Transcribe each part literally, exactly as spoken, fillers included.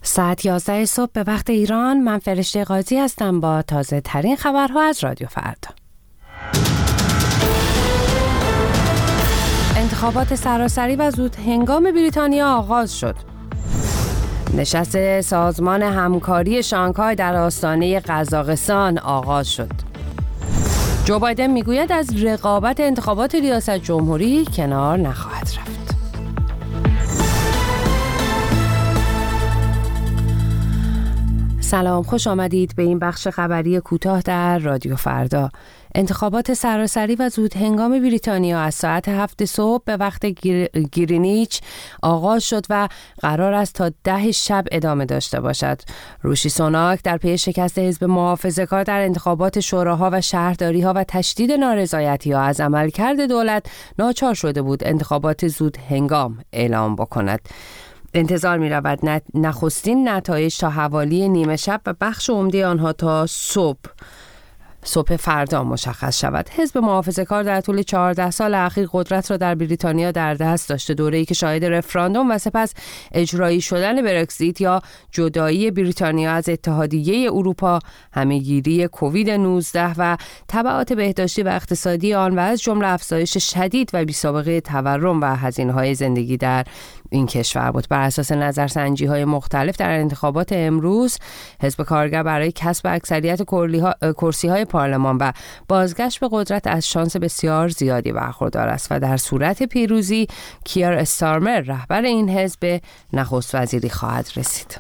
ساعت یازده صبح به وقت ایران. من فرشته قاضی هستم با تازه ترین خبرها از رادیو فردا. انتخابات سراسری و زود هنگام بریتانیا آغاز شد. نشست سازمان همکاری شانگهای در آستانه قزاقستان آغاز شد. جو بایدن میگوید از رقابت انتخابات ریاست جمهوری کنار نخواهد رفت. سلام، خوش آمدید به این بخش خبری کوتاه در رادیو فردا. انتخابات سراسری و زود هنگام بریتانیا از ساعت هفت صبح به وقت گیر... گرینیچ آغاز شد و قرار است تا ده شب ادامه داشته باشد. ریشی سوناک در پی شکست حزب محافظه‌کار در انتخابات شوراها و شهرداری‌ها و تشدید نارضایتی‌ها از عملکرد دولت ناچار شده بود انتخابات زود هنگام اعلام بکند. انتظار می رود نخستین نتایج تا حوالی نیمه شب و بخش عمده آنها تا صبح صبح فردا مشخص شود. حزب محافظه‌کار در طول چهارده سال اخیر قدرت را در بریتانیا در دست داشته، دوره‌ای که شاهد رفراندوم و سپس اجرایی شدن برکزیت یا جدایی بریتانیا از اتحادیه اروپا، همه‌گیری کووید نوزده و تبعات بهداشتی و اقتصادی آن و از جمله افزایش شدید و بی‌سابقه تورم و هزینه‌های زندگی در این کشور بود. بر اساس نظرسنجی‌های مختلف در انتخابات امروز، حزب کارگر برای کسب اکثریت کرسی‌های پارلمان و بازگشت به قدرت از شانس بسیار زیادی برخوردار است و در صورت پیروزی کیر استارمر رهبر این حزب نخست وزیری خواهد رسید.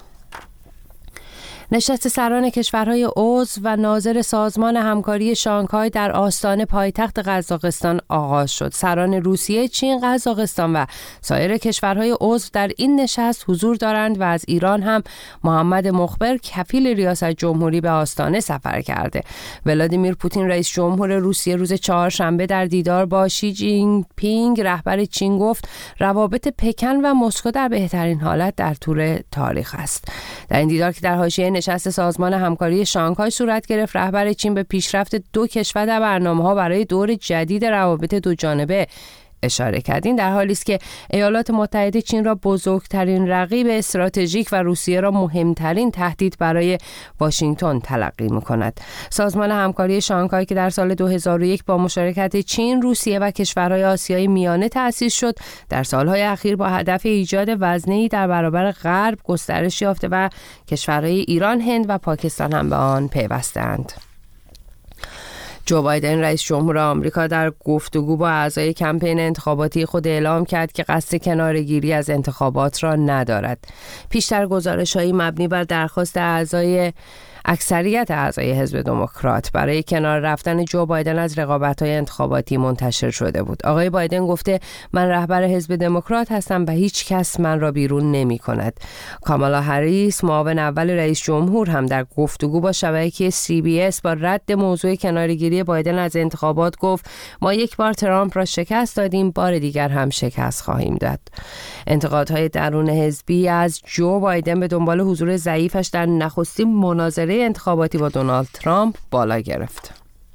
نشست سران کشورهای عضو و ناظر سازمان همکاری شانگهای در آستان پایتخت قزاقستان آغاز شد. سران روسیه، چین، قزاقستان و سایر کشورهای عضو در این نشست حضور دارند و از ایران هم محمد مخبر کفیل ریاست جمهوری به آستانه سفر کرده. ولادیمیر پوتین رئیس جمهور روسیه روز چهارشنبه در دیدار با شی جین پینگ رهبر چین گفت روابط پکن و مسکو در بهترین حالت در طول تاریخ است. در این دیدار که در حاشیه نشست سازمان همکاری شانگهای صورت گرفت، رهبر چین به پیشرفت دو کشور در برنامه‌ها برای دور جدید روابط دو جانبه اشاره کرد. این در حالی است که ایالات متحده چین را بزرگترین رقیب استراتژیک و روسیه را مهمترین تهدید برای واشنگتن تلقی می‌کند. سازمان همکاری شانگهای که در سال دو هزار و یک با مشارکت چین، روسیه و کشورهای آسیای میانه تأسیس شد، در سالهای اخیر با هدف ایجاد وزنه‌ای در برابر غرب گسترش یافته و کشورهای ایران، هند و پاکستان هم به آن پیوسته‌اند. جو بایدن رئیس جمهور آمریکا در گفتگو با اعضای کمپین انتخاباتی خود اعلام کرد که قصد کناره‌گیری از انتخابات را ندارد. پیشتر گزارش‌هایی مبنی بر درخواست اعضای اکثریت اعضای حزب دموکرات برای کنار رفتن جو بایدن از رقابت‌های انتخاباتی منتشر شده بود. آقای بایدن گفته من رهبر حزب دموکرات هستم و هیچ کس من را بیرون نمی‌کند. کامالا هریس، معاون اول رئیس جمهور، هم در گفتگو با شبکه سی بی اس با رد موضوع کناره‌گیری بایدن از انتخابات گفت ما یک بار ترامپ را شکست دادیم، بار دیگر هم شکست خواهیم داد. انتقادهای درون حزبی از جو بایدن به دنبال حضور ضعیفش در نخستین مناظره انتخاباتی با دونالد ترامپ بالا گرفت.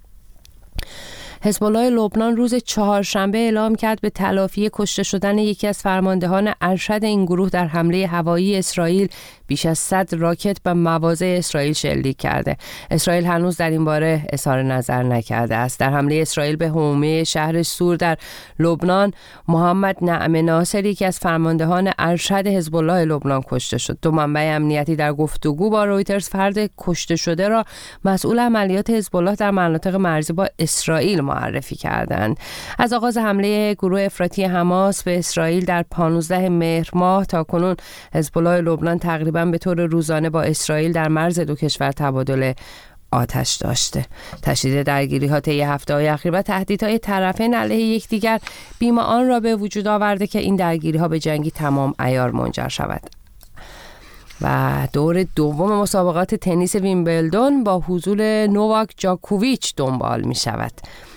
حزب الله لبنان روز چهارشنبه اعلام کرد به تلافی کشته شدن یکی از فرماندهان ارشد این گروه در حمله هوایی اسرائیل بیش از صد راکت به مواضع اسرائیل شلیک کرده. اسرائیل هنوز در این باره اظهار نظر نکرده است. در حمله اسرائیل به حومه شهر سور در لبنان، محمد نعم ناصر یکی از فرماندهان ارشد حزب الله لبنان کشته شد. دو منبع امنیتی در گفتگو با رویترز فرد کشته شده را مسئول عملیات حزب الله در مناطق مرزی با اسرائیل معرفی کردند. از آغاز حمله گروه افراطی حماس به اسرائیل در پانزده مهر ماه تا کنون، حزب الله لبنان تقریباً به طور روزانه با اسرائیل در مرز دو کشور تبادل آتش داشته. تشدید درگیری‌ها طی هفته‌های اخیر و تهدیدهای طرفین علیه یکدیگر بیم آن را به وجود آورده که این درگیری‌ها به جنگی تمام عیار منجر شود. و دور دوم مسابقات تنیس ویمبلدون با حضور نوواک جاکوویچ دنبال می شود.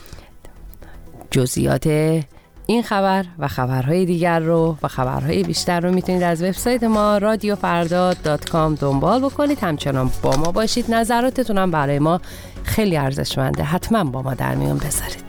جزئیات این خبر و خبرهای دیگر رو و خبرهای بیشتر رو میتونید از وبسایت ما رادیو فردا دات کام دنبال بکنید. همچنان با ما باشید. نظراتتون هم برای ما خیلی ارزشمنده. حتما با ما در میون بذارید.